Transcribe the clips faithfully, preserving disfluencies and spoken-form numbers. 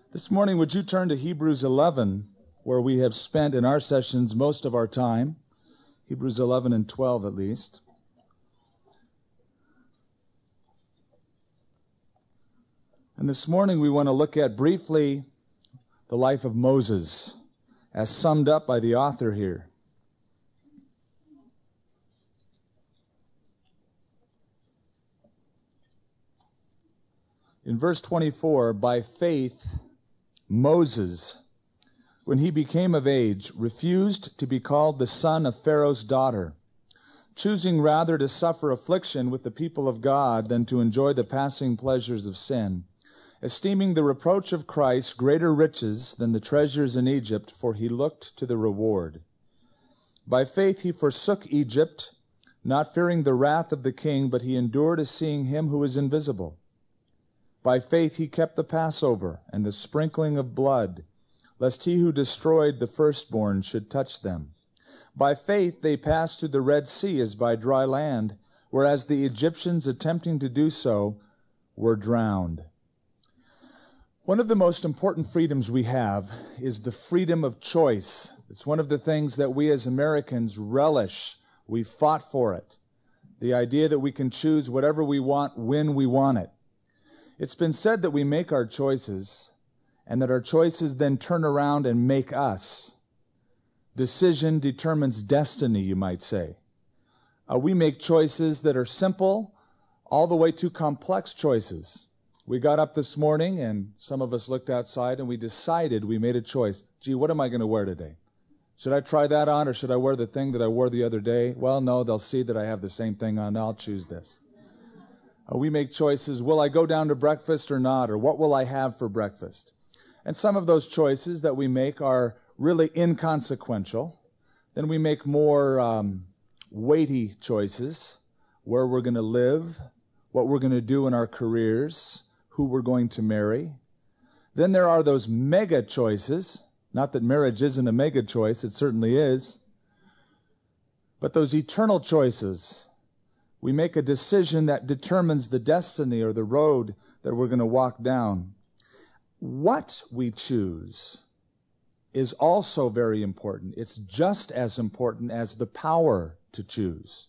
This morning, would you turn to Hebrews eleven, where we have spent in our sessions most of our time, Hebrews eleven and twelve at least. And this morning we want to look at briefly the life of Moses, as summed up by the author here. In verse twenty-four, by faith, Moses, when he became of age, refused to be called the son of Pharaoh's daughter, choosing rather to suffer affliction with the people of God than to enjoy the passing pleasures of sin, esteeming the reproach of Christ greater riches than the treasures in Egypt, for he looked to the reward. By faith he forsook Egypt, not fearing the wrath of the king, but he endured as seeing him who is invisible. By faith he kept the Passover and the sprinkling of blood, lest he who destroyed the firstborn should touch them. By faith they passed through the Red Sea as by dry land, whereas the Egyptians attempting to do so were drowned. One of the most important freedoms we have is the freedom of choice. It's one of the things that we as Americans relish. We fought for it. The idea that we can choose whatever we want when we want it. It's been said that we make our choices, and that our choices then turn around and make us. Decision determines destiny, you might say. Uh, we make choices that are simple, all the way to complex choices. We got up this morning, and some of us looked outside, and we decided, we made a choice. Gee, what am I going to wear today? Should I try that on, or should I wear the thing that I wore the other day? Well, no, they'll see that I have the same thing on. I'll choose this. We make choices. Will I go down to breakfast or not? Or what will I have for breakfast? And some of those choices that we make are really inconsequential. Then we make more um, weighty choices. Where we're going to live, what we're going to do in our careers, who we're going to marry. Then there are those mega choices. Not that marriage isn't a mega choice. It certainly is. But those eternal choices. We make a decision that determines the destiny or the road that we're going to walk down. What we choose is also very important. It's just as important as the power to choose.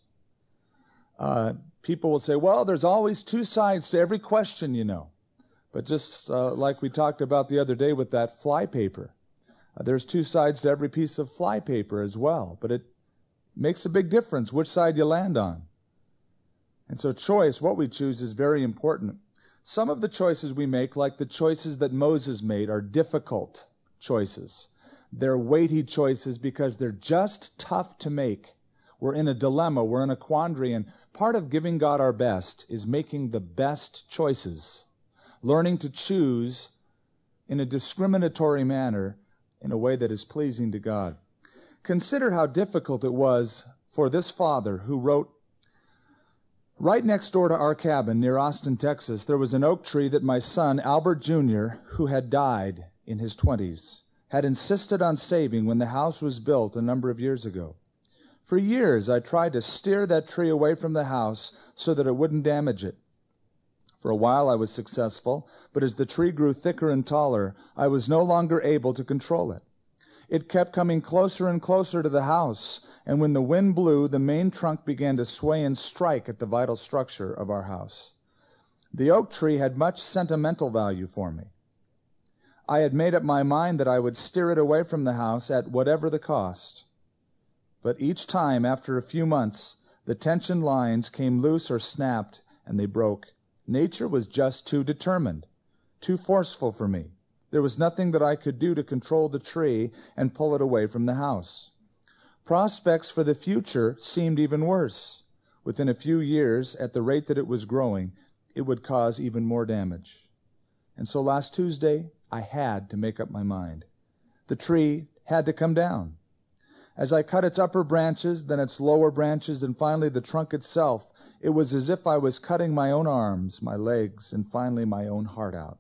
Uh, people will say, well, there's always two sides to every question, you know. But just uh, like we talked about the other day with that fly paper, uh, there's two sides to every piece of fly paper as well. But it makes a big difference which side you land on. And so choice, what we choose, is very important. Some of the choices we make, like the choices that Moses made, are difficult choices. They're weighty choices because they're just tough to make. We're in a dilemma, we're in a quandary, and part of giving God our best is making the best choices. Learning to choose in a discriminatory manner in a way that is pleasing to God. Consider how difficult it was for this father who wrote, right next door to our cabin near Austin, Texas, there was an oak tree that my son, Albert Junior, who had died in his twenties, had insisted on saving when the house was built a number of years ago. For years, I tried to steer that tree away from the house so that it wouldn't damage it. For a while, I was successful, but as the tree grew thicker and taller, I was no longer able to control it. It kept coming closer and closer to the house, and when the wind blew, the main trunk began to sway and strike at the vital structure of our house. The oak tree had much sentimental value for me. I had made up my mind that I would steer it away from the house at whatever the cost. But each time, after a few months, the tension lines came loose or snapped, and they broke. Nature was just too determined, too forceful for me. There was nothing that I could do to control the tree and pull it away from the house. Prospects for the future seemed even worse. Within a few years, at the rate that it was growing, it would cause even more damage. And so last Tuesday, I had to make up my mind. The tree had to come down. As I cut its upper branches, then its lower branches, and finally the trunk itself, it was as if I was cutting my own arms, my legs, and finally my own heart out.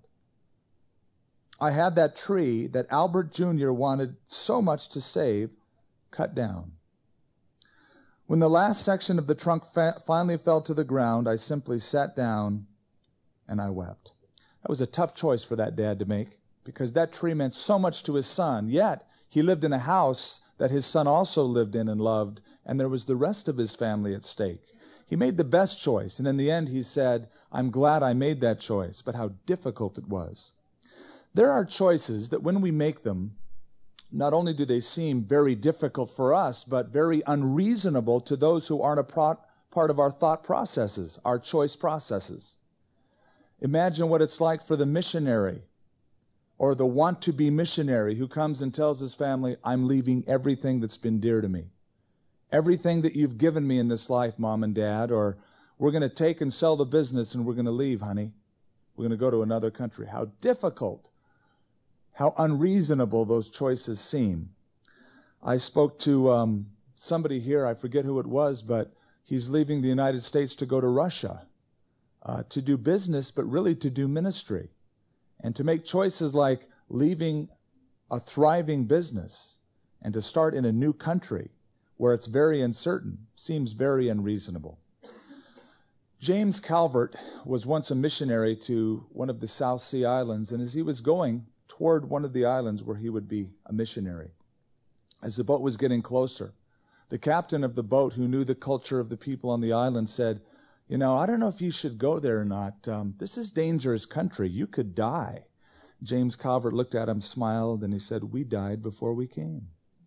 I had that tree that Albert Junior wanted so much to save cut down. When the last section of the trunk fa- finally fell to the ground, I simply sat down and I wept. That was a tough choice for that dad to make. because that tree meant so much to his son. Yet, he lived in a house that his son also lived in and loved, and there was the rest of his family at stake. He made the best choice, and in the end he said, I'm glad I made that choice, but how difficult it was. There are choices that when we make them, not only do they seem very difficult for us, but very unreasonable to those who aren't a pro- part of our thought processes, our choice processes. Imagine what it's like for the missionary or the want-to-be missionary who comes and tells his family, I'm leaving everything that's been dear to me. Everything that you've given me in this life, Mom and Dad, or we're going to take and sell the business and we're going to leave, honey. We're going to go to another country. How difficult, how unreasonable those choices seem. I spoke to um, somebody here, I forget who it was, but he's leaving the United States to go to Russia uh, to do business, but really to do ministry. And to make choices like leaving a thriving business and to start in a new country where it's very uncertain seems very unreasonable. James Calvert was once a missionary to one of the South Sea Islands, and as he was going toward one of the islands where he would be a missionary, as the boat was getting closer, the captain of the boat, who knew the culture of the people on the island, said, you know, I don't know if you should go there or not. Um, this is dangerous country. You could die. James Calvert looked at him, smiled, and he said, we died before we came.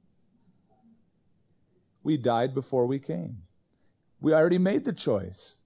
We died before we came. We already made the choice.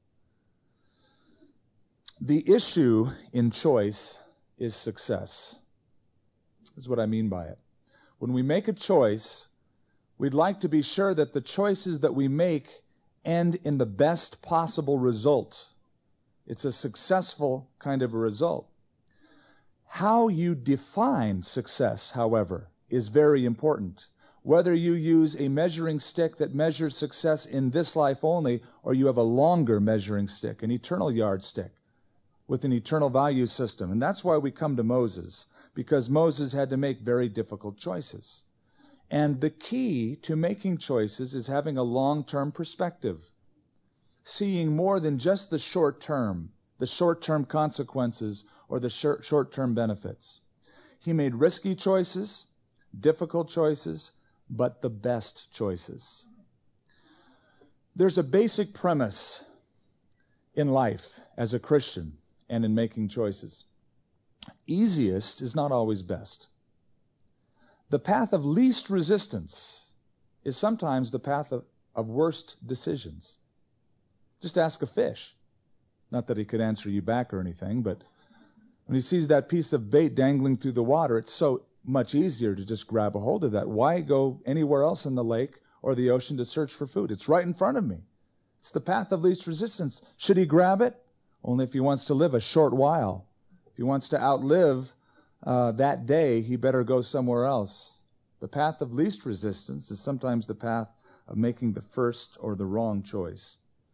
The issue in choice is success. This is what I mean by it. When we make a choice, we'd like to be sure that the choices that we make end in the best possible result. It's a successful kind of a result. How you define success, however, is very important. Whether you use a measuring stick that measures success in this life only, or you have a longer measuring stick, an eternal yardstick with an eternal value system. And that's why we come to Moses, because Moses had to make very difficult choices. And the key to making choices is having a long-term perspective, seeing more than just the short term, the short-term consequences or the short- short-term benefits. He made risky choices, difficult choices, but the best choices. There's a basic premise in life as a Christian and in making choices. Easiest is not always best. The path of least resistance is sometimes the path of, of worst decisions. Just ask a fish. Not that he could answer you back or anything, but when he sees that piece of bait dangling through the water, it's so much easier to just grab a hold of that. Why go anywhere else in the lake or the ocean to search for food? It's right in front of me. It's the path of least resistance. Should he grab it? Only if he wants to live a short while. If he wants to outlive uh, that day, he better go somewhere else. The path of least resistance is sometimes the path of making the first or the wrong choice.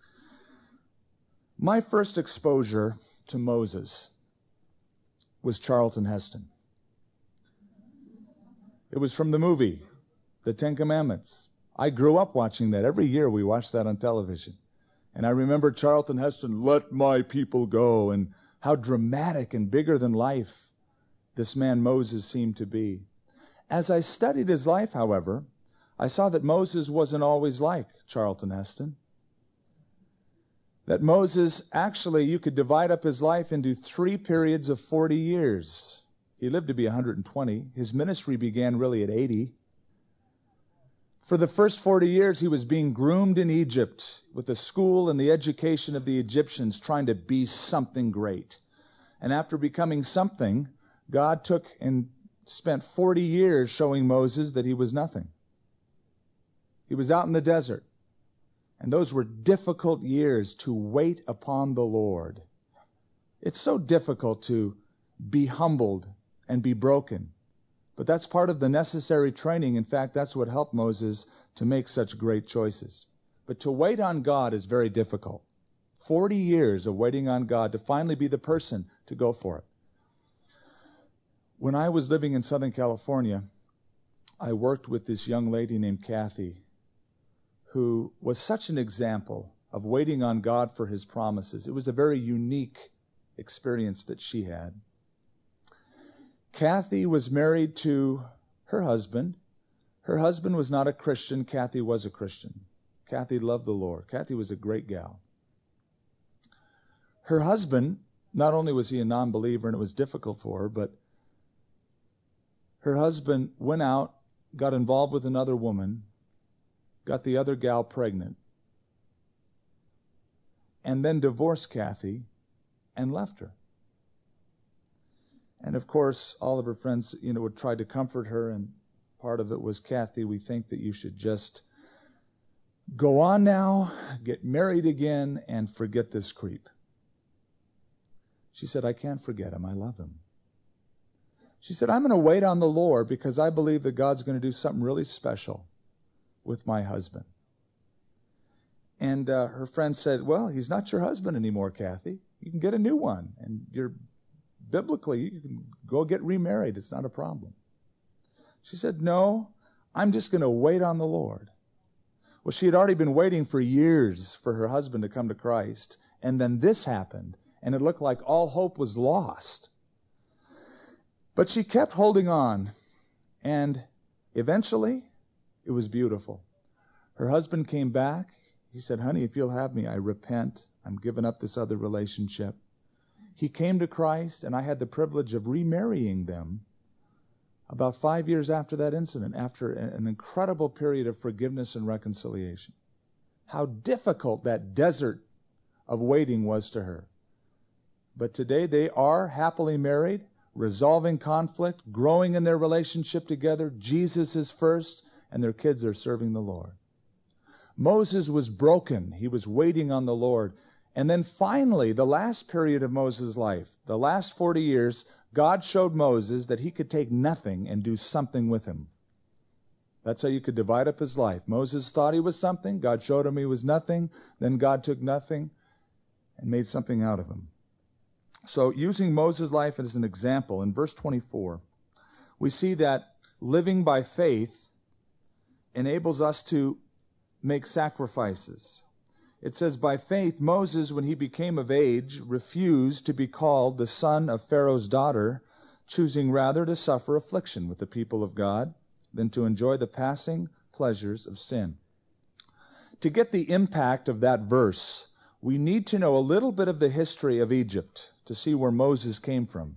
My first exposure to Moses was Charlton Heston. It was from the movie, The Ten Commandments. I grew up watching that. Every year we watched that on television. And I remember Charlton Heston, let my people go, and how dramatic and bigger than life this man Moses seemed to be. As I studied his life, however, I saw that Moses wasn't always like Charlton Heston. That Moses, actually, you could divide up his life into three periods of forty years. He lived to be one hundred twenty. His ministry began really at eighty. For the first forty years, he was being groomed in Egypt with the school and the education of the Egyptians, trying to be something great. And after becoming something, God took and spent forty years showing Moses that he was nothing. He was out in the desert. And those were difficult years to wait upon the Lord. It's so difficult to be humbled and be broken. But that's part of the necessary training. In fact, that's what helped Moses to make such great choices. But to wait on God is very difficult. Forty years of waiting on God to finally be the person to go for it. When I was living in Southern California, I worked with this young lady named Kathy, who was such an example of waiting on God for His promises. It was a very unique experience that she had. Kathy was married to her husband. Her husband was not a Christian. Kathy was a Christian. Kathy loved the Lord. Kathy was a great gal. Her husband, not only was he a non-believer and it was difficult for her, but her husband went out, got involved with another woman, got the other gal pregnant, and then divorced Kathy and left her. And of course, all of her friends, you know, would try to comfort her, and part of it was, Kathy, we think that you should just go on now, get married again, and forget this creep. She said, I can't forget him. I love him. She said, I'm going to wait on the Lord because I believe that God's going to do something really special with my husband. And uh, her friend said, well, he's not your husband anymore, Kathy. You can get a new one. And you're biblically, you can go get remarried. It's not a problem. She said, no, I'm just going to wait on the Lord. Well, she had already been waiting for years for her husband to come to Christ. And then this happened. And it looked like all hope was lost. But she kept holding on. And eventually, it was beautiful. Her husband came back. He said, honey, if you'll have me, I repent. I'm giving up this other relationship. He came to Christ, and I had the privilege of remarrying them about five years after that incident, after an incredible period of forgiveness and reconciliation. How difficult that desert of waiting was to her. But today they are happily married, resolving conflict, growing in their relationship together. Jesus is first, and their kids are serving the Lord. Moses was broken. He was waiting on the Lord. And then finally, the last period of Moses' life, the last forty years, God showed Moses that he could take nothing and do something with him. That's how you could divide up his life. Moses thought he was something. God showed him he was nothing. Then God took nothing and made something out of him. So using Moses' life as an example, in verse twenty-four, we see that living by faith enables us to make sacrifices. It says, by faith, Moses, when he became of age, refused to be called the son of Pharaoh's daughter, choosing rather to suffer affliction with the people of God than to enjoy the passing pleasures of sin. To get the impact of that verse, we need to know a little bit of the history of Egypt to see where Moses came from.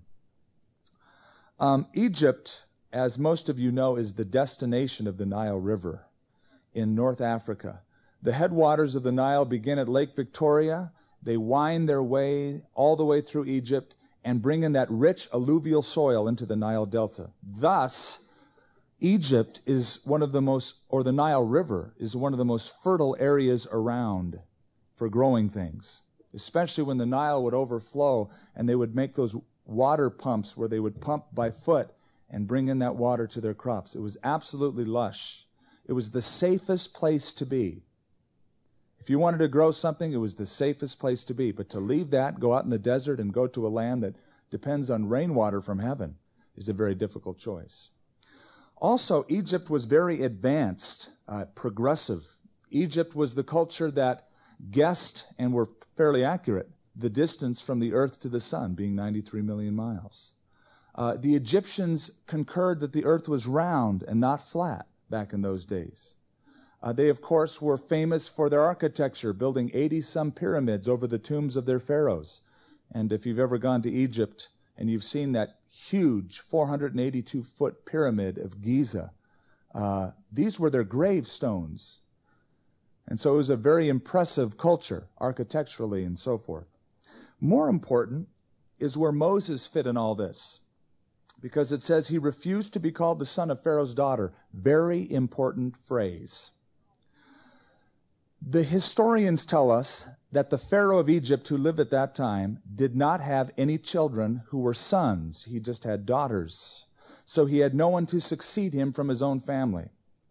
Um, Egypt, as most of you know, is the destination of the Nile River in North Africa. The headwaters of the Nile begin at Lake Victoria. They wind their way all the way through Egypt and bring in that rich alluvial soil into the Nile Delta. Thus, Egypt is one of the most, or the Nile River is one of the most fertile areas around for growing things, especially when the Nile would overflow and they would make those water pumps where they would pump by foot and bring in that water to their crops. It was absolutely lush. It was the safest place to be. If you wanted to grow something, it was the safest place to be. But to leave that, go out in the desert, and go to a land that depends on rainwater from heaven is a very difficult choice. Also, Egypt was very advanced, uh, progressive. Egypt was the culture that guessed, and were fairly accurate, the distance from the earth to the sun being ninety-three million miles. Uh, the Egyptians concurred that the earth was round and not flat back in those days. Uh, they, of course, were famous for their architecture, building eighty-some pyramids over the tombs of their pharaohs. And if you've ever gone to Egypt and you've seen that huge four hundred eighty-two foot pyramid of Giza, uh, these were their gravestones. And so it was a very impressive culture, architecturally and so forth. More important is where Moses fit in all this, because it says he refused to be called the son of Pharaoh's daughter. Very important phrase. The historians tell us that the Pharaoh of Egypt who lived at that time did not have any children who were sons. He just had daughters. So he had no one to succeed him from his own family.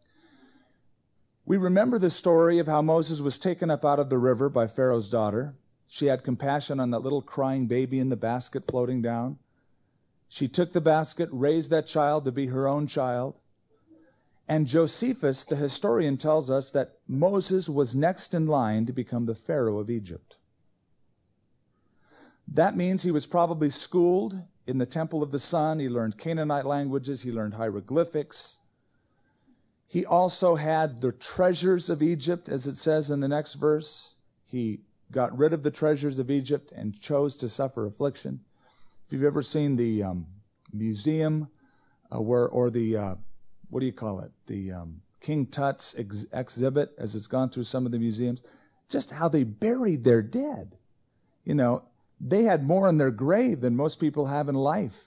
We remember the story of how Moses was taken up out of the river by Pharaoh's daughter. She had compassion on that little crying baby in the basket floating down. She took the basket, raised that child to be her own child. And Josephus, the historian, tells us that Moses was next in line to become the Pharaoh of Egypt. That means he was probably schooled in the temple of the sun. He learned Canaanite languages. He learned hieroglyphics. He also had the treasures of Egypt, as it says in the next verse. He got rid of the treasures of Egypt and chose to suffer affliction. If you've ever seen the um, museum uh, where, or the, uh, what do you call it? The um, King Tut's ex- exhibit, as it's gone through some of the museums, just how they buried their dead. You know, they had more in their grave than most people have in life.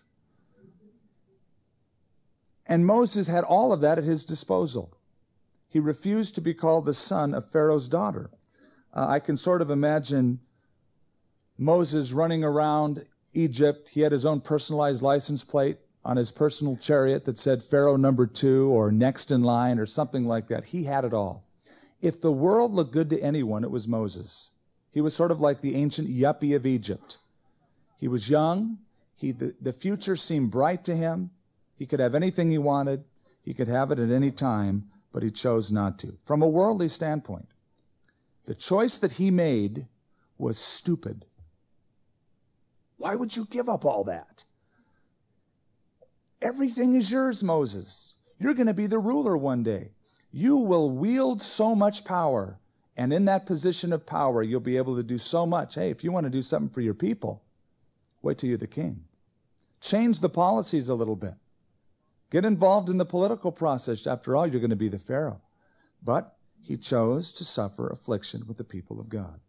And Moses had all of that at his disposal. He refused to be called the son of Pharaoh's daughter. Uh, I can sort of imagine Moses running around Egypt. He had his own personalized license plate on his personal chariot that said Pharaoh number two or next in line or something like that. He had it all. If the world looked good to anyone, it was Moses. He was sort of like the ancient yuppie of Egypt. He was young. He, the, the future seemed bright to him. He could have anything he wanted. He could have it at any time, but he chose not to. From a worldly standpoint, the choice that he made was stupid. Why would you give up all that? Everything is yours, Moses. You're going to be the ruler one day. You will wield so much power, and in that position of power, you'll be able to do so much. Hey, if you want to do something for your people, wait till you're the king. Change the policies a little bit. Get involved in the political process. After all, you're going to be the Pharaoh. But he chose to suffer affliction with the people of God.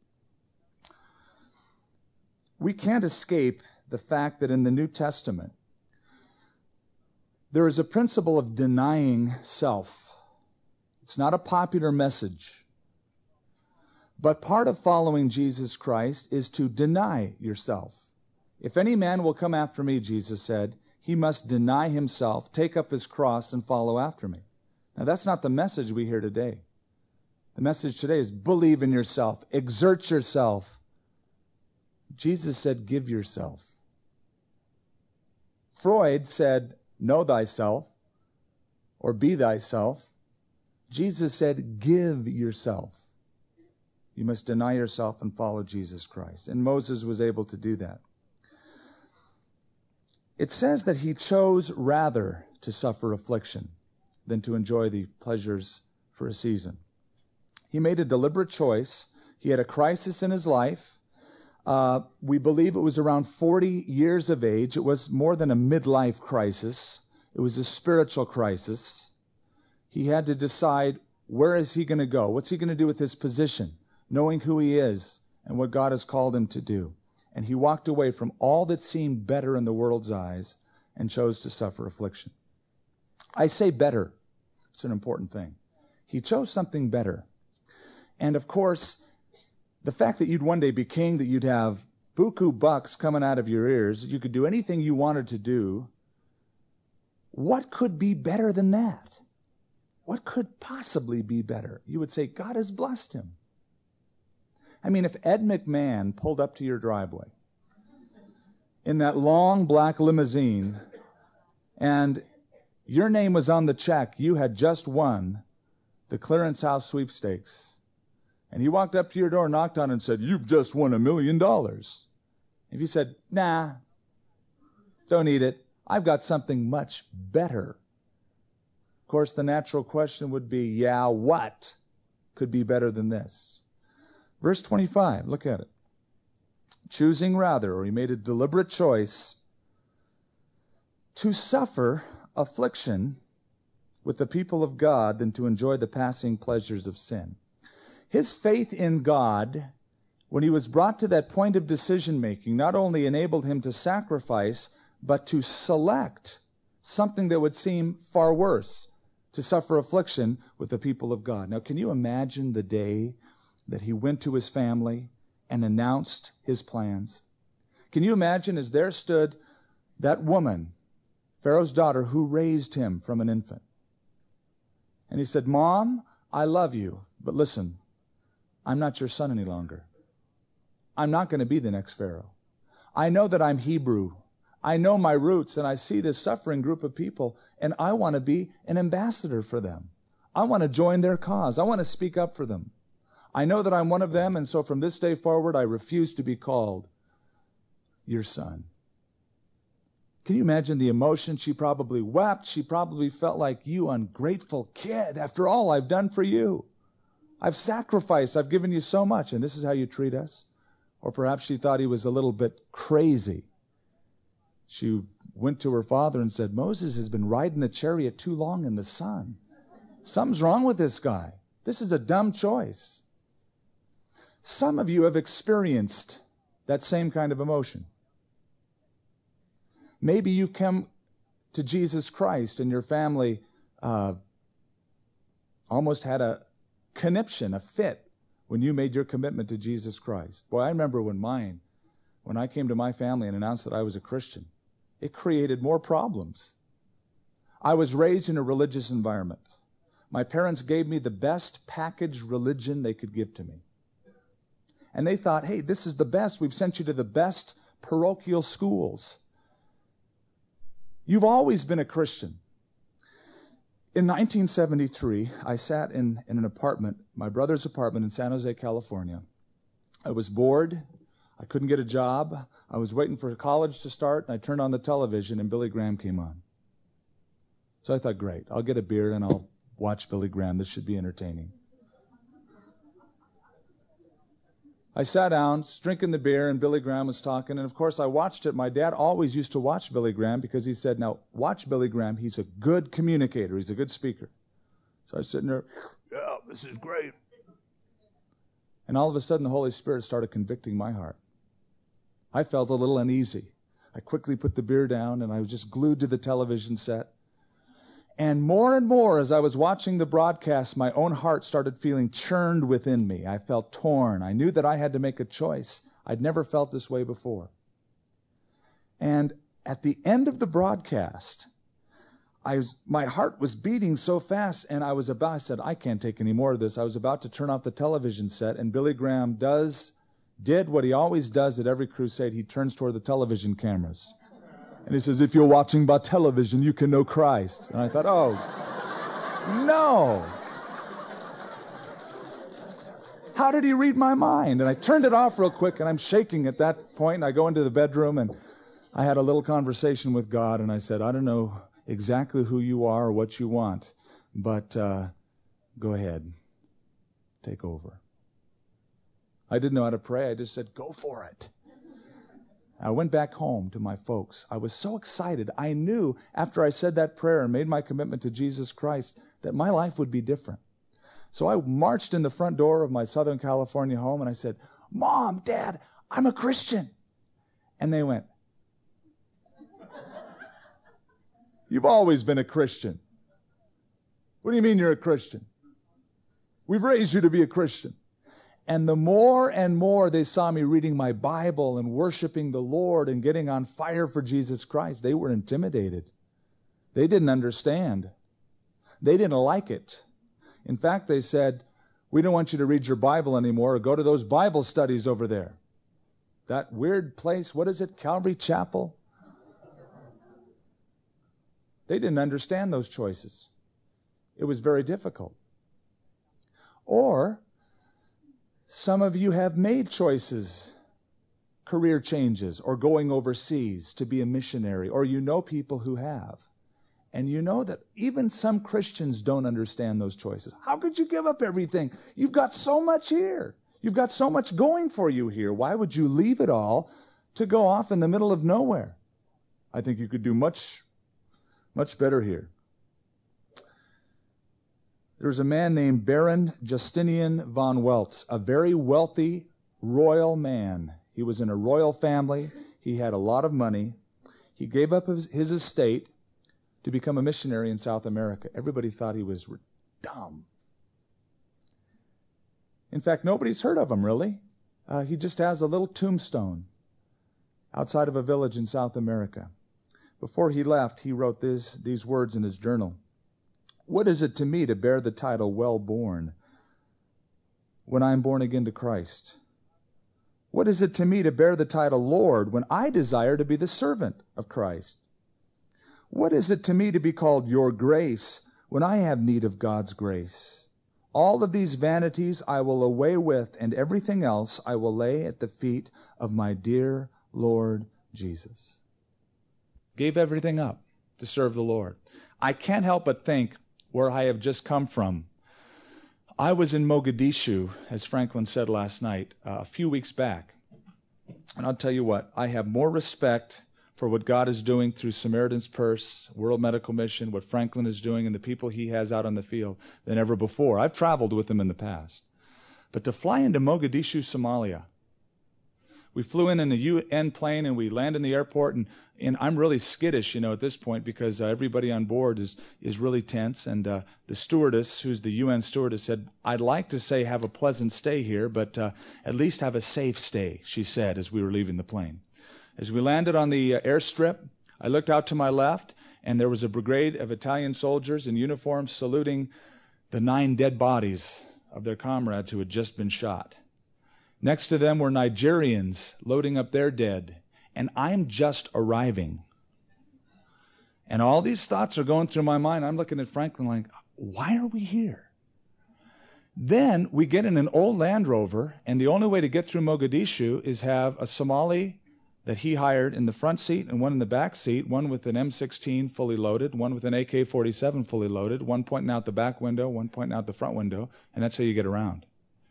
We can't escape the fact that in the New Testament, there is a principle of denying self. It's not a popular message. But part of following Jesus Christ is to deny yourself. If any man will come after me, Jesus said, he must deny himself, take up his cross, and follow after me. Now, that's not the message we hear today. The message today is believe in yourself, exert yourself. Jesus said, give yourself. Freud said, know thyself, or be thyself. Jesus said, give yourself. You must deny yourself and follow Jesus Christ. And Moses was able to do that. It says that he chose rather to suffer affliction than to enjoy the pleasures for a season. He made a deliberate choice. He had a crisis in his life. Uh, we believe it was around forty years of age. It was more than a midlife crisis. It was a spiritual crisis. He had to decide, where is he going to go? What's he going to do with his position, knowing who he is and what God has called him to do? And he walked away from all that seemed better in the world's eyes and chose to suffer affliction. I say better. It's an important thing. He chose something better. And of course, the fact that you'd one day be king, that you'd have buku bucks coming out of your ears, you could do anything you wanted to do, what could be better than that? What could possibly be better? You would say, God has blessed him. I mean, if Ed McMahon pulled up to your driveway in that long black limousine and your name was on the check, you had just won the clearance house sweepstakes, and he walked up to your door, knocked on it, and said, you've just won a million dollars. If you said, nah, don't need it, I've got something much better. Of course, the natural question would be, yeah, what could be better than this? Verse twenty-five, look at it. Choosing rather, or he made a deliberate choice, to suffer affliction with the people of God than to enjoy the passing pleasures of sin. His faith in God, when he was brought to that point of decision-making, not only enabled him to sacrifice, but to select something that would seem far worse, to suffer affliction with the people of God. Now, can you imagine the day that he went to his family and announced his plans? Can you imagine as there stood that woman, Pharaoh's daughter, who raised him from an infant? And he said, Mom, I love you, but listen, I'm not your son any longer. I'm not going to be the next Pharaoh. I know that I'm Hebrew. I know my roots, and I see this suffering group of people, and I want to be an ambassador for them. I want to join their cause. I want to speak up for them. I know that I'm one of them, and so from this day forward, I refuse to be called your son. Can you imagine the emotion? She probably wept. She probably felt like, you ungrateful kid, after all I've done for you. I've sacrificed. I've given you so much, and this is how you treat us? Or perhaps she thought he was a little bit crazy. She went to her father and said, Moses has been riding the chariot too long in the sun. Something's wrong with this guy. This is a dumb choice. Some of you have experienced that same kind of emotion. Maybe you've come to Jesus Christ and your family uh, almost had a conniption, a fit, when you made your commitment to Jesus Christ. Boy, I remember when mine, when I came to my family and announced that I was a Christian, it created more problems. I was raised in a religious environment. My parents gave me the best packaged religion they could give to me. And they thought, hey, this is the best. We've sent you to the best parochial schools. You've always been a Christian. In nineteen seventy-three, I sat in, in an apartment, my brother's apartment in San Jose, California. I was bored. I couldn't get a job. I was waiting for college to start, and I turned on the television, and Billy Graham came on. So I thought, great, I'll get a beer, and I'll watch Billy Graham. This should be entertaining. I sat down, drinking the beer, and Billy Graham was talking. And, of course, I watched it. My dad always used to watch Billy Graham because he said, now, watch Billy Graham. He's a good communicator. He's a good speaker. So I was sitting there, yeah, this is great. And all of a sudden, the Holy Spirit started convicting my heart. I felt a little uneasy. I quickly put the beer down, and I was just glued to the television set. And more and more, as I was watching the broadcast, my own heart started feeling churned within me. I felt torn. I knew that I had to make a choice. I'd never felt this way before. And at the end of the broadcast, I was, my heart was beating so fast, and I was about, I said, I can't take any more of this. I was about to turn off the television set, and Billy Graham does, did what he always does at every crusade. He turns toward the television cameras. And he says, if you're watching by television, you can know Christ. And I thought, oh, no. How did he read my mind? And I turned it off real quick, and I'm shaking at that point. And I go into the bedroom, and I had a little conversation with God, and I said, I don't know exactly who you are or what you want, but uh, go ahead. Take over. I didn't know how to pray. I just said, go for it. I went back home to my folks. I was so excited. I knew after I said that prayer and made my commitment to Jesus Christ that my life would be different. So I marched in the front door of my Southern California home and I said, Mom, Dad, I'm a Christian. And they went, you've always been a Christian. What do you mean you're a Christian? We've raised you to be a Christian. And the more and more they saw me reading my Bible and worshiping the Lord and getting on fire for Jesus Christ, they were intimidated. They didn't understand. They didn't like it. In fact, they said, we don't want you to read your Bible anymore or go to those Bible studies over there. That weird place, what is it, Calvary Chapel? They didn't understand those choices. It was very difficult. Or some of you have made choices, career changes, or going overseas to be a missionary, or you know people who have. And you know that even some Christians don't understand those choices. How could you give up everything? You've got so much here. You've got so much going for you here. Why would you leave it all to go off in the middle of nowhere? I think you could do much, much better here. There's a man named Baron Justinian von Welz, a very wealthy royal man. He was in a royal family. He had a lot of money. He gave up his, his estate to become a missionary in South America. Everybody thought he was dumb. In fact, nobody's heard of him, really. Uh, he just has a little tombstone outside of a village in South America. Before he left, he wrote this, these words in his journal. What is it to me to bear the title well-born when I am born again to Christ? What is it to me to bear the title Lord when I desire to be the servant of Christ? What is it to me to be called your grace when I have need of God's grace? All of these vanities I will away with, and everything else I will lay at the feet of my dear Lord Jesus. gave everything up to serve the Lord. I can't help but think where I have just come from. I was in Mogadishu, as Franklin said last night, uh, a few weeks back. And I'll tell you what, I have more respect for what God is doing through Samaritan's Purse, World Medical Mission, what Franklin is doing, and the people he has out on the field than ever before. I've traveled with him in the past. But to fly into Mogadishu, Somalia, we flew in in a U N plane and we land in the airport, and, and I'm really skittish, you know, at this point because uh, everybody on board is is really tense. And uh, the stewardess, who's the U N stewardess, said, "I'd like to say have a pleasant stay here, but uh, at least have a safe stay," she said as we were leaving the plane. As we landed on the uh, airstrip, I looked out to my left, and there was a brigade of Italian soldiers in uniform saluting the nine dead bodies of their comrades who had just been shot. Next to them were Nigerians loading up their dead, and I'm just arriving. And all these thoughts are going through my mind. I'm looking at Franklin like, why are we here? Then we get in an old Land Rover, and the only way to get through Mogadishu is have a Somali that he hired in the front seat and one in the back seat, one with an M sixteen fully loaded, one with an A K forty-seven fully loaded, one pointing out the back window, one pointing out the front window, and that's how you get around.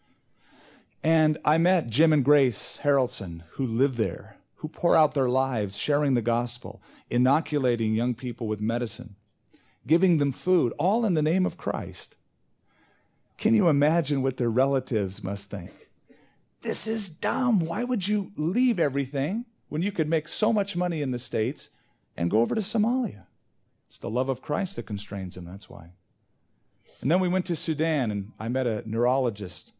And I met Jim and Grace Harrelson, who live there, who pour out their lives sharing the gospel, inoculating young people with medicine, giving them food, all in the name of Christ. Can you imagine what their relatives must think? This is dumb. Why would you leave everything when you could make so much money in the States and go over to Somalia? It's the love of Christ that constrains them, that's why. And then we went to Sudan, and I met a neurologist.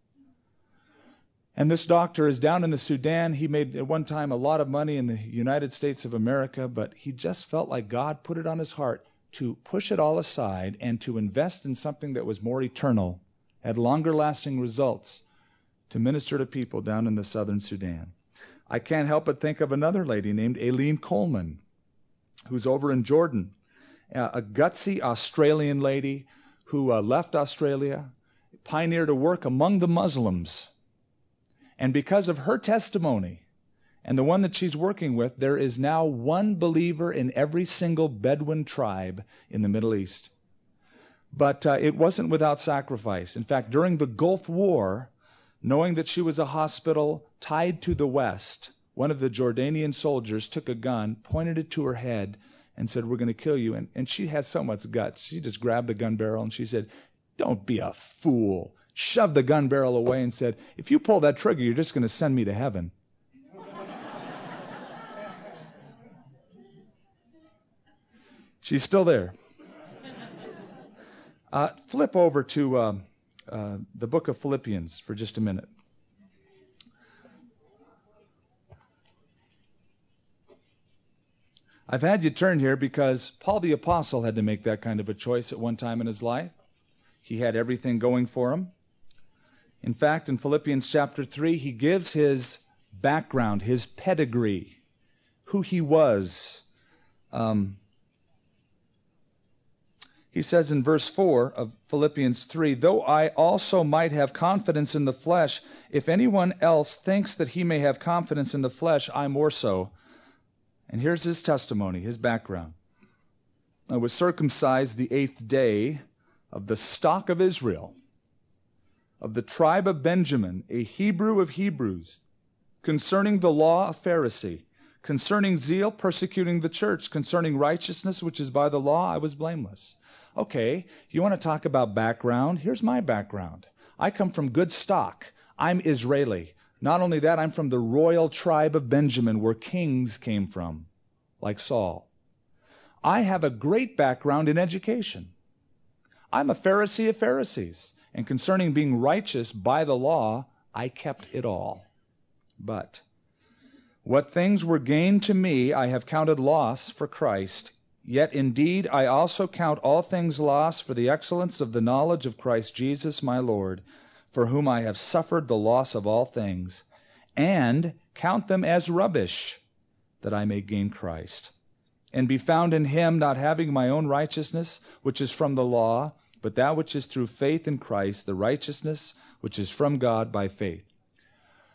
And this doctor is down in the Sudan. He made at one time a lot of money in the United States of America, but he just felt like God put it on his heart to push it all aside and to invest in something that was more eternal, had longer lasting results, to minister to people down in the southern Sudan. I can't help but think of another lady named Aileen Coleman, who's over in Jordan, uh, a gutsy Australian lady who uh, left Australia, pioneered a work among the Muslims. And because of her testimony and the one that she's working with, there is now one believer in every single Bedouin tribe in the Middle East. But uh, it wasn't without sacrifice. In fact, during the Gulf War, knowing that she was a hospital tied to the west, one of the Jordanian soldiers took a gun, pointed it to her head, and said, "We're going to kill you." And, and she had so much guts. She just grabbed the gun barrel and she said, "Don't be a fool." Shoved the gun barrel away and said, "If you pull that trigger, you're just going to send me to heaven." She's still there. Uh, flip over to uh, uh, the book of Philippians for just a minute. I've had you turn here because Paul the Apostle had to make that kind of a choice at one time in his life. He had everything going for him. In fact, in Philippians chapter three, he gives his background, his pedigree, who he was. Um, he says in verse four of Philippians three, "Though I also might have confidence in the flesh, if anyone else thinks that he may have confidence in the flesh, I more so." And here's his testimony, his background. "I was circumcised the eighth day of the stock of Israel, of the tribe of Benjamin, a Hebrew of Hebrews, concerning the law a Pharisee, concerning zeal persecuting the church, concerning righteousness which is by the law I was blameless." Okay, you want to talk about background? Here's my background. I come from good stock. I'm Israeli. Not only that, I'm from the royal tribe of Benjamin, where kings came from, like Saul. I have a great background in education. I'm a Pharisee of Pharisees. And concerning being righteous by the law, I kept it all. But what things were gained to me, I have counted loss for Christ. Yet indeed I also count all things loss for the excellence of the knowledge of Christ Jesus my Lord, for whom I have suffered the loss of all things, and count them as rubbish, that I may gain Christ, and be found in him, not having my own righteousness, which is from the law, but that which is through faith in Christ, the righteousness which is from God by faith.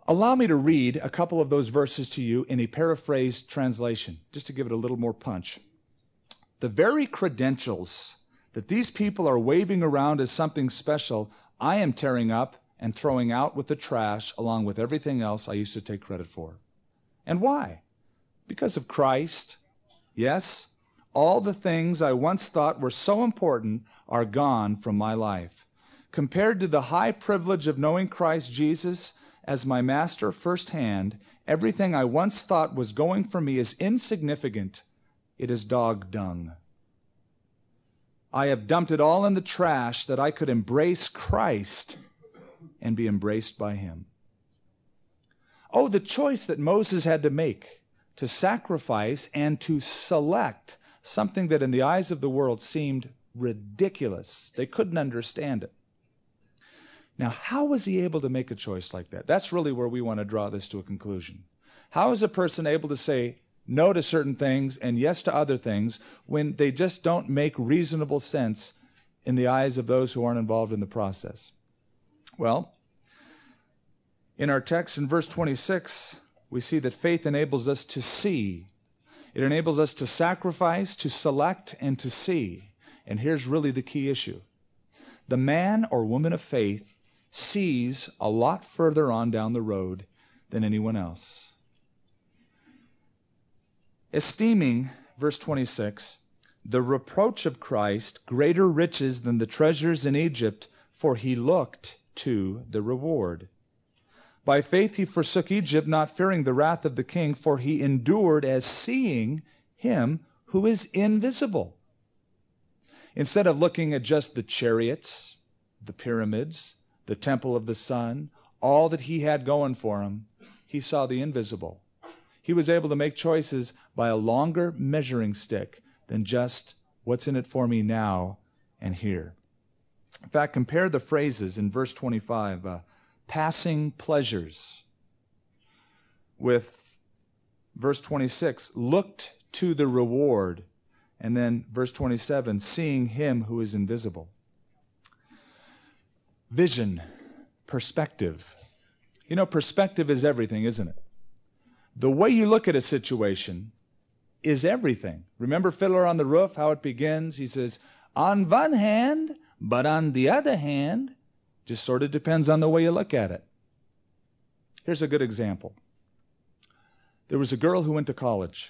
Allow me to read a couple of those verses to you in a paraphrased translation, just to give it a little more punch. The very credentials that these people are waving around as something special, I am tearing up and throwing out with the trash along with everything else I used to take credit for. And why? Because of Christ. Yes, all the things I once thought were so important are gone from my life. Compared to the high privilege of knowing Christ Jesus as my master firsthand, everything I once thought was going for me is insignificant. It is dog dung. I have dumped it all in the trash that I could embrace Christ and be embraced by Him. Oh, the choice that Moses had to make to sacrifice and to select something that in the eyes of the world seemed ridiculous. They couldn't understand it. Now, how was he able to make a choice like that? That's really where we want to draw this to a conclusion. How is a person able to say no to certain things and yes to other things when they just don't make reasonable sense in the eyes of those who aren't involved in the process? Well, in our text in verse twenty-six, we see that faith enables us to see. It enables us to sacrifice, to select, and to see. And here's really the key issue. The man or woman of faith sees a lot further on down the road than anyone else. Esteeming, verse twenty-six, the reproach of Christ greater riches than the treasures in Egypt, for he looked to the reward. By faith he forsook Egypt, not fearing the wrath of the king, for he endured as seeing him who is invisible. Instead of looking at just the chariots, the pyramids, the temple of the sun, all that he had going for him, he saw the invisible. He was able to make choices by a longer measuring stick than just what's in it for me now and here. In fact, compare the phrases in verse twenty-five, uh, passing pleasures, with verse twenty-six, looked to the reward, and then verse twenty-seven, seeing him who is invisible. Vision, perspective. You know, perspective is everything, isn't it? The way you look at a situation is everything. Remember Fiddler on the Roof, how it begins? He says, on one hand, but on the other hand, just sort of depends on the way you look at it. Here's a good example. There was a girl who went to college.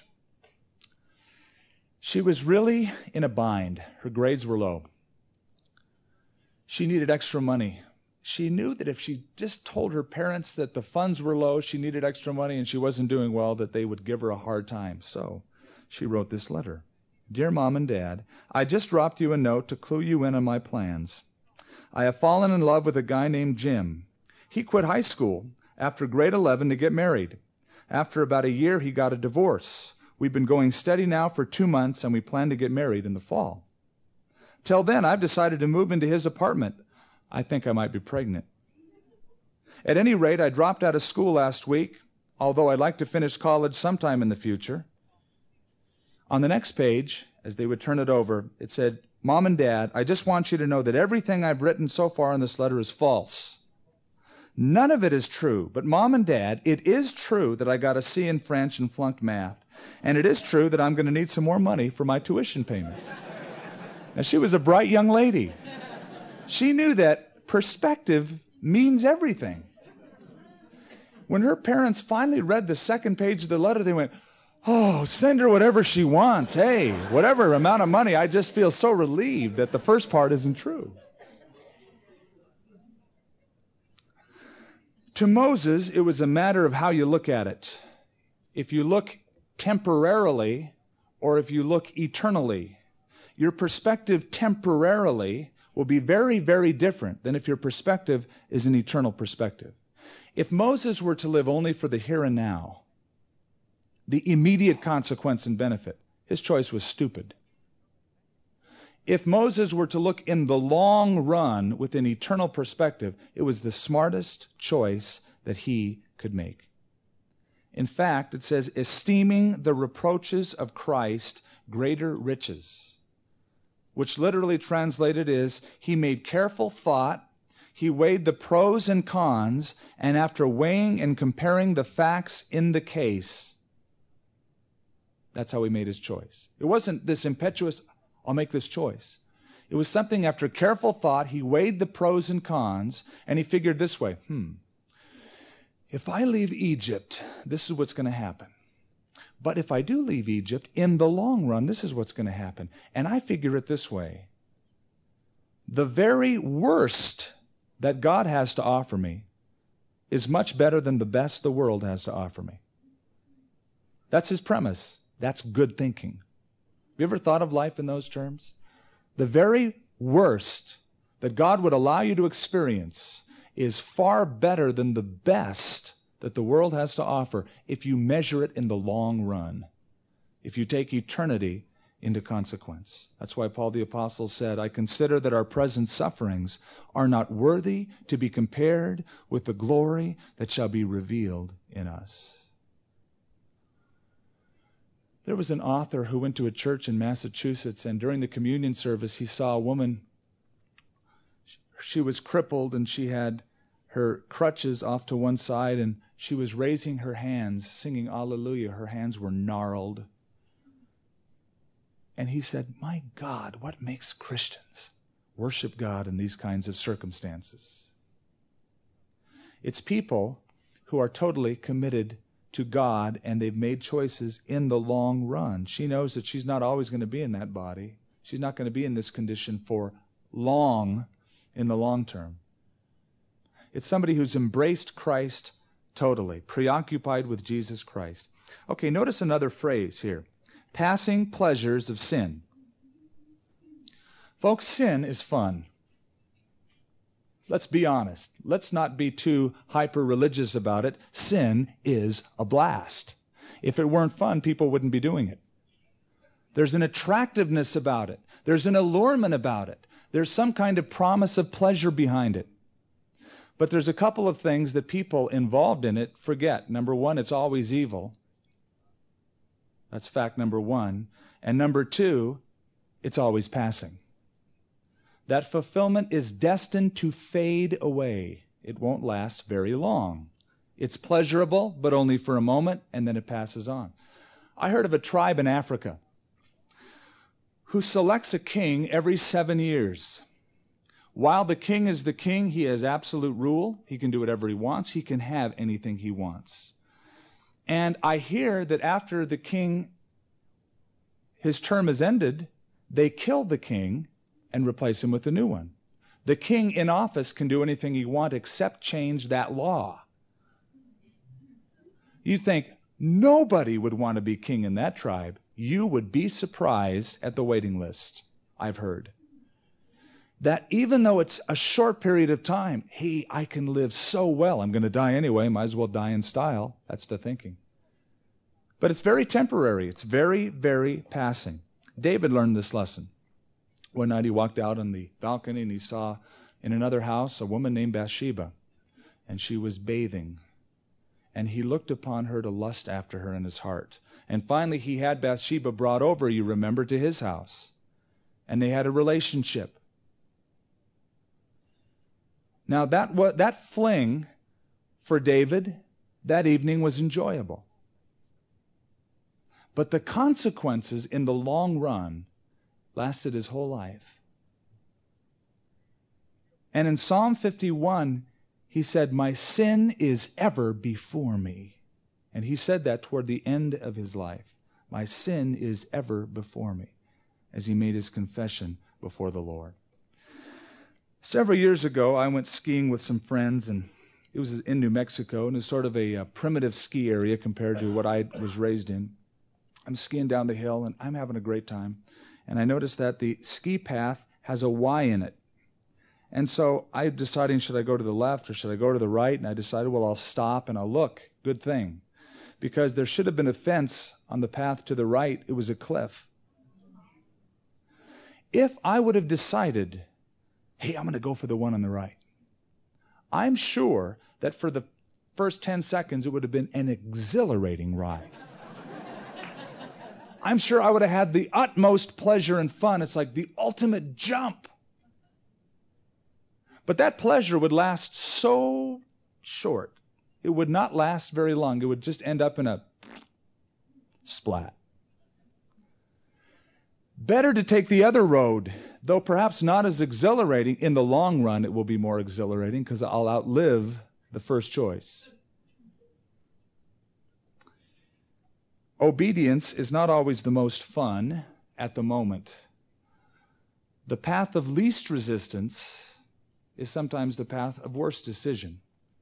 She was really in a bind. Her grades were low. She needed extra money. She knew that if she just told her parents that the funds were low, she needed extra money and she wasn't doing well, that they would give her a hard time. So she wrote this letter. Dear Mom and Dad, I just dropped you a note to clue you in on my plans. I have fallen in love with a guy named Jim. He quit high school after grade eleven to get married. After about a year, he got a divorce. We've been going steady now for two months, and we plan to get married in the fall. Till then, I've decided to move into his apartment. I think I might be pregnant. At any rate, I dropped out of school last week, although I'd like to finish college sometime in the future. On the next page, as they would turn it over, it said, Mom and Dad, I just want you to know that everything I've written so far in this letter is false. None of it is true, but Mom and Dad, it is true that I got a C in French and flunked math, and it is true that I'm going to need some more money for my tuition payments. Now, she was a bright young lady. She knew that perspective means everything. When her parents finally read the second page of the letter, they went, oh, send her whatever she wants. Hey, whatever amount of money, I just feel so relieved that the first part isn't true. To Moses, it was a matter of how you look at it. If you look temporarily or if you look eternally, your perspective temporarily will be very, very different than if your perspective is an eternal perspective. If Moses were to live only for the here and now, the immediate consequence and benefit, his choice was stupid. If Moses were to look in the long run with an eternal perspective, it was the smartest choice that he could make. In fact, it says, esteeming the reproaches of Christ greater riches, which literally translated is, he made careful thought, he weighed the pros and cons, and after weighing and comparing the facts in the case, that's how he made his choice. It wasn't this impetuous, I'll make this choice. It was something after careful thought, he weighed the pros and cons, and he figured this way, hmm, if I leave Egypt, this is what's going to happen. But if I do leave Egypt, in the long run, this is what's going to happen. And I figure it this way. The very worst that God has to offer me is much better than the best the world has to offer me. That's his premise. That's good thinking. Have you ever thought of life in those terms? The very worst that God would allow you to experience is far better than the best that the world has to offer if you measure it in the long run, if you take eternity into consequence. That's why Paul the Apostle said, I consider that our present sufferings are not worthy to be compared with the glory that shall be revealed in us. There was an author who went to a church in Massachusetts, and during the communion service, he saw a woman. She was crippled, and she had her crutches off to one side, and she was raising her hands, singing Alleluia. Her hands were gnarled. And he said, my God, what makes Christians worship God in these kinds of circumstances? It's people who are totally committed to God, and they've made choices in the long run. She knows that she's not always going to be in that body. She's not going to be in this condition for long, in the long term. It's somebody who's embraced Christ totally, preoccupied with Jesus Christ. Okay, notice another phrase here. Passing pleasures of sin. Folks, sin is fun. Let's be honest. Let's not be too hyper-religious about it. Sin is a blast. If it weren't fun, people wouldn't be doing it. There's an attractiveness about it. There's an allurement about it. There's some kind of promise of pleasure behind it. But there's a couple of things that people involved in it forget. Number one, it's always evil. That's fact number one. And number two, it's always passing. That fulfillment is destined to fade away. It won't last very long. It's pleasurable, but only for a moment, and then it passes on. I heard of a tribe in Africa who selects a king every seven years. While the king is the king, he has absolute rule. He can do whatever he wants. He can have anything he wants. And I hear that after the king, his term is ended, they kill the king and replace him with a new one. The king in office can do anything he wants except change that law. You think nobody would want to be king in that tribe. You would be surprised at the waiting list, I've heard. That even though it's a short period of time, hey, I can live so well. I'm going to die anyway. Might as well die in style. That's the thinking. But it's very temporary. It's very, very passing. David learned this lesson. One night he walked out on the balcony and he saw in another house a woman named Bathsheba, and she was bathing. And he looked upon her to lust after her in his heart. And finally he had Bathsheba brought over, you remember, to his house. And they had a relationship. Now that, that fling for David that evening was enjoyable. But the consequences in the long run lasted his whole life. And in Psalm fifty-one, he said, my sin is ever before me. And he said that toward the end of his life. My sin is ever before me, as he made his confession before the Lord. Several years ago, I went skiing with some friends, and it was in New Mexico, and it's sort of a, a primitive ski area compared to what I was raised in. I'm skiing down the hill, and I'm having a great time. And I noticed that the ski path has a Y in it. And so I decided, should I go to the left or should I go to the right? And I decided, well, I'll stop and I'll look. Good thing. Because there should have been a fence on the path to the right. It was a cliff. If I would have decided, hey, I'm going to go for the one on the right, I'm sure that for the first ten seconds, it would have been an exhilarating ride. I'm sure I would have had the utmost pleasure and fun. It's like the ultimate jump. But that pleasure would last so short. It would not last very long. It would just end up in a splat. Better to take the other road, though perhaps not as exhilarating. In the long run, it will be more exhilarating because I'll outlive the first choice. Obedience is not always the most fun at the moment. The path of least resistance is sometimes the path of worst decision.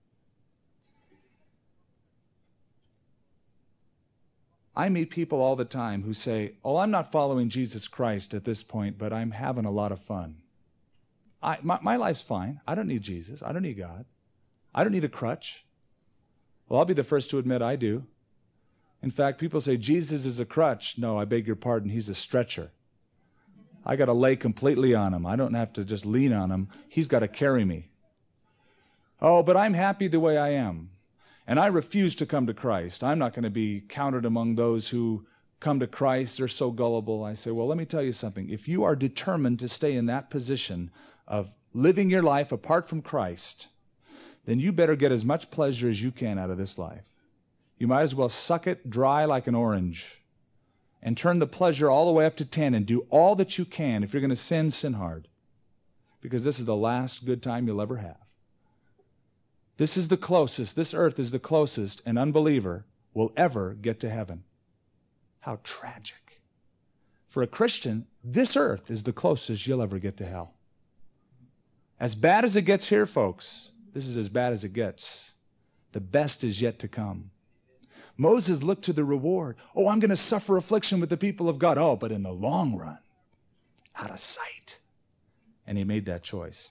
I meet people all the time who say, oh, I'm not following Jesus Christ at this point, but I'm having a lot of fun. I, my, my life's fine. I don't need Jesus. I don't need God. I don't need a crutch. Well, I'll be the first to admit I do. In fact, people say, Jesus is a crutch. No, I beg your pardon, he's a stretcher. I got to lay completely on him. I don't have to just lean on him. He's got to carry me. Oh, but I'm happy the way I am. And I refuse to come to Christ. I'm not going to be counted among those who come to Christ. They're so gullible. I say, well, let me tell you something. If you are determined to stay in that position of living your life apart from Christ, then you better get as much pleasure as you can out of this life. You might as well suck it dry like an orange and turn the pleasure all the way up to ten and do all that you can. If you're going to sin, sin hard. Because this is the last good time you'll ever have. This is the closest, this earth is the closest an unbeliever will ever get to heaven. How tragic. For a Christian, this earth is the closest you'll ever get to hell. As bad as it gets here, folks, this is as bad as it gets. The best is yet to come. Moses looked to the reward. Oh, I'm going to suffer affliction with the people of God. Oh, but in the long run, out of sight. And he made that choice.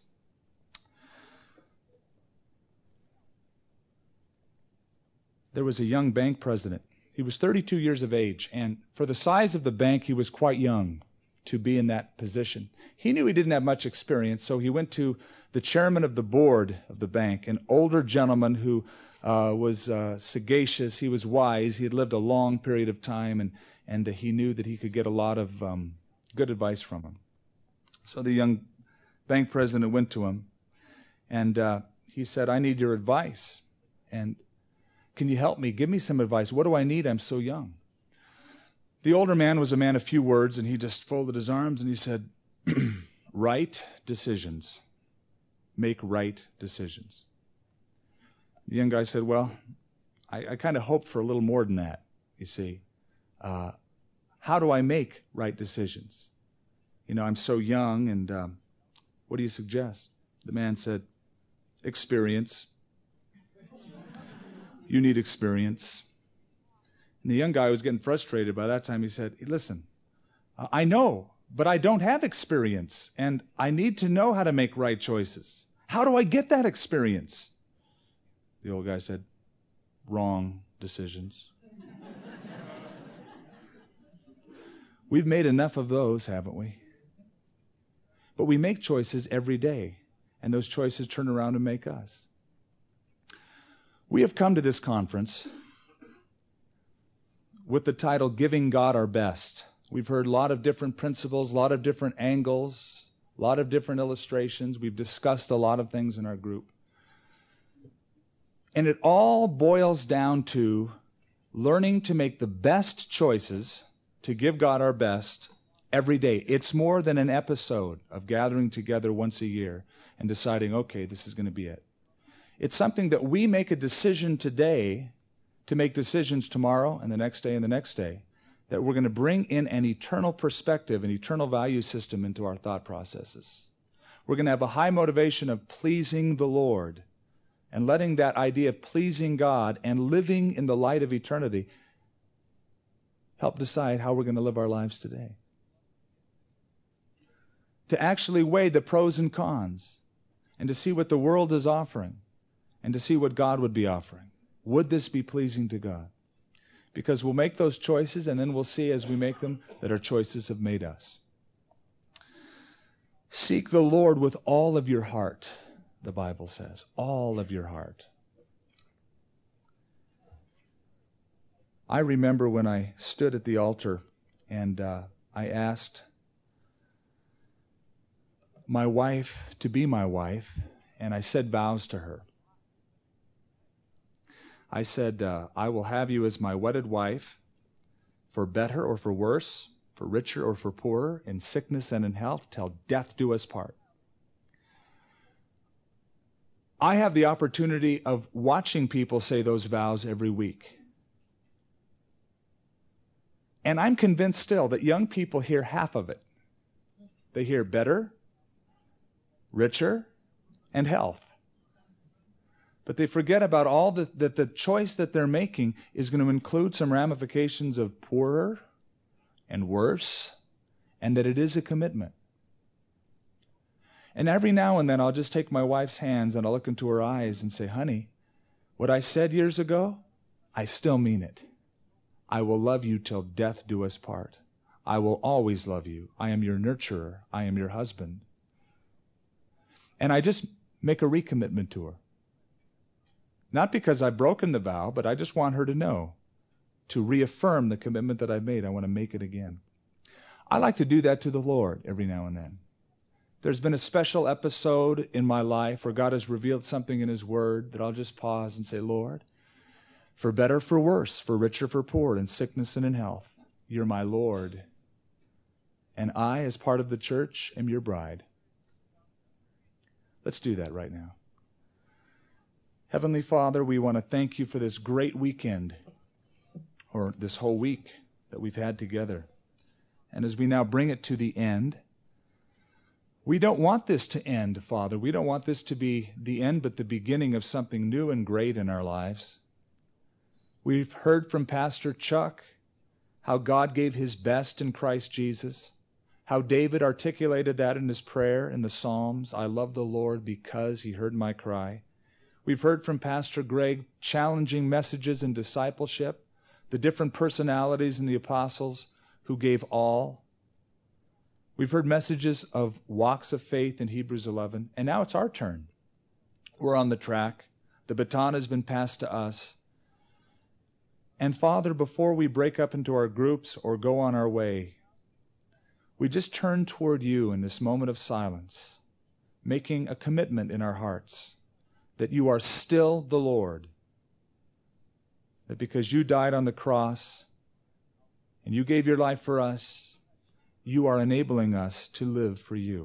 There was a young bank president. He was thirty-two years of age, and for the size of the bank, he was quite young to be in that position. He knew he didn't have much experience, so he went to the chairman of the board of the bank, an older gentleman who uh, was uh, sagacious. He was wise. He had lived a long period of time, and, and uh, he knew that he could get a lot of um, good advice from him. So the young bank president went to him, and uh, he said, I need your advice. And can you help me? Give me some advice. What do I need? I'm so young. The older man was a man of few words, and he just folded his arms and he said, right decisions. Make right decisions. The young guy said, well, I, I kind of hoped for a little more than that, you see. Uh, how do I make right decisions? You know, I'm so young, and um, what do you suggest? The man said, experience. You need experience. And the young guy was getting frustrated. By that time, he said, hey, listen, uh, I know, but I don't have experience, and I need to know how to make right choices. How do I get that experience? The old guy said, wrong decisions. We've made enough of those, haven't we? But we make choices every day, and those choices turn around and make us. We have come to this conference with the title, Giving God Our Best. We've heard a lot of different principles, a lot of different angles, a lot of different illustrations. We've discussed a lot of things in our group. And it all boils down to learning to make the best choices to give God our best every day. It's more than an episode of gathering together once a year and deciding, okay, this is going to be it. It's something that we make a decision today to make decisions tomorrow and the next day and the next day, that we're going to bring in an eternal perspective, an eternal value system into our thought processes. We're going to have a high motivation of pleasing the Lord and letting that idea of pleasing God and living in the light of eternity help decide how we're going to live our lives today. To actually weigh the pros and cons and to see what the world is offering and to see what God would be offering. Would this be pleasing to God? Because we'll make those choices, and then we'll see as we make them that our choices have made us. Seek the Lord with all of your heart, the Bible says. All of your heart. I remember when I stood at the altar and uh, I asked my wife to be my wife, and I said vows to her. I said, uh, I will have you as my wedded wife, for better or for worse, for richer or for poorer, in sickness and in health, till death do us part. I have the opportunity of watching people say those vows every week. And I'm convinced still that young people hear half of it. They hear better, richer, and health. But they forget about all the, that the choice that they're making is going to include some ramifications of poorer and worse, and that it is a commitment. And every now and then I'll just take my wife's hands and I'll look into her eyes and say, honey, what I said years ago, I still mean it. I will love you till death do us part. I will always love you. I am your nurturer. I am your husband. And I just make a recommitment to her. Not because I've broken the vow, but I just want her to know, to reaffirm the commitment that I've made. I want to make it again. I like to do that to the Lord every now and then. There's been a special episode in my life where God has revealed something in His Word that I'll just pause and say, Lord, for better, for worse, for richer, for poor, in sickness and in health, you're my Lord. And I, as part of the church, am your bride. Let's do that right now. Heavenly Father, we want to thank you for this great weekend, or this whole week that we've had together. And as we now bring it to the end, we don't want this to end, Father. We don't want this to be the end, but the beginning of something new and great in our lives. We've heard from Pastor Chuck how God gave His best in Christ Jesus, how David articulated that in his prayer in the Psalms, I love the Lord because He heard my cry. We've heard from Pastor Greg challenging messages in discipleship, the different personalities in the apostles who gave all. We've heard messages of walks of faith in Hebrews eleven, and now it's our turn. We're on the track. The baton has been passed to us. And Father, before we break up into our groups or go on our way, we just turn toward you in this moment of silence, making a commitment in our hearts that you are still the Lord, that because you died on the cross and you gave your life for us, you are enabling us to live for you.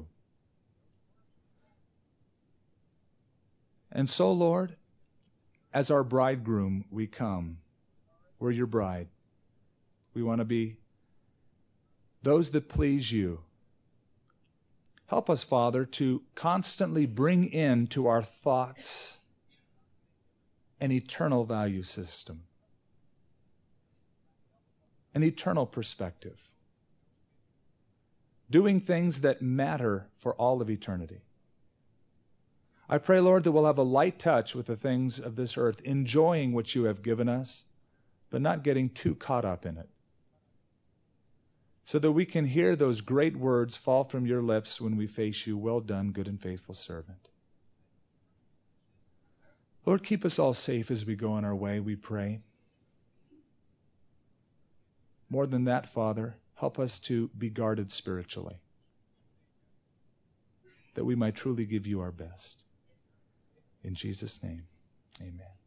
And so, Lord, as our bridegroom, we come. We're your bride. We want to be those that please you. Help us, Father, to constantly bring into our thoughts an eternal value system, an eternal perspective, doing things that matter for all of eternity. I pray, Lord, that we'll have a light touch with the things of this earth, enjoying what you have given us, but not getting too caught up in it, so that we can hear those great words fall from your lips when we face you, well done, good and faithful servant. Lord, keep us all safe as we go on our way, we pray. More than that, Father, help us to be guarded spiritually, that we might truly give you our best. In Jesus' name, amen.